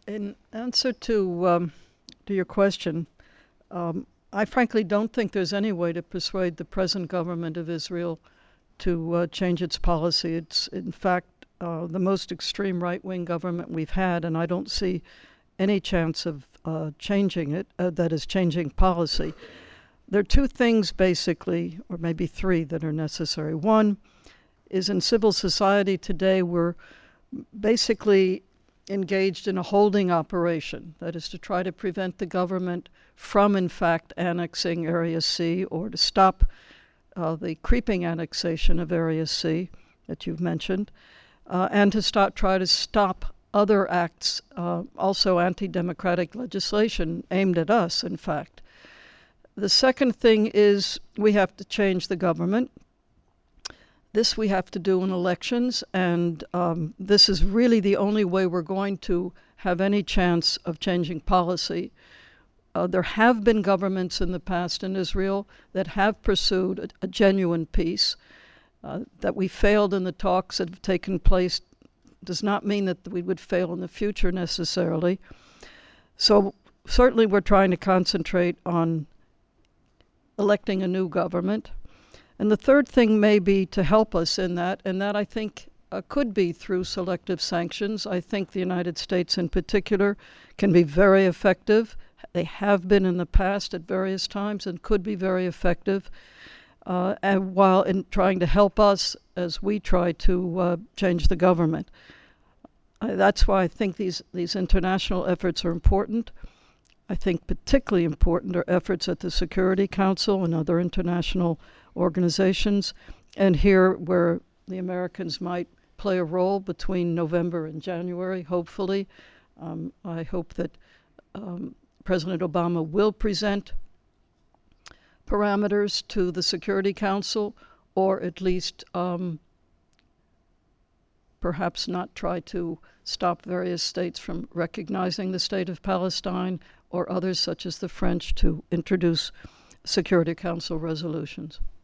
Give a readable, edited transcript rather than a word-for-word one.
In answer to your question, I frankly don't think there's any way to persuade the present government of Israel to change its policy. It's, in fact, the most extreme right-wing government we've had, and I don't see any chance of changing it, that is, changing policy. There are two things, basically, or maybe three, that are necessary. One is in civil society today, we're basically engaged in a holding operation. That is to try to prevent the government from, in fact, annexing Area C or to stop the creeping annexation of Area C that you've mentioned, and to try to stop other acts, also anti-democratic legislation aimed at us, in fact. The second thing is we have to change the government. This we have to do in elections, and this is really the only way we're going to have any chance of changing policy. There have been governments in the past in Israel that have pursued a genuine peace. That we failed in the talks that have taken place does not mean that we would fail in the future necessarily. So certainly we're trying to concentrate on electing a new government. And the third thing may be to help us in that, and that I think could be through selective sanctions. I think the United States in particular can be very effective. They have been in the past at various times and could be very effective, and while in trying to help us as we try to change the government. That's why I think these international efforts are important. I think particularly important are efforts at the Security Council and other international organizations, and here where the Americans might play a role between November and January, hopefully. I hope that President Obama will present parameters to the Security Council, or at least perhaps not try to stop various states from recognizing the state of Palestine, or others such as the French to introduce Security Council resolutions.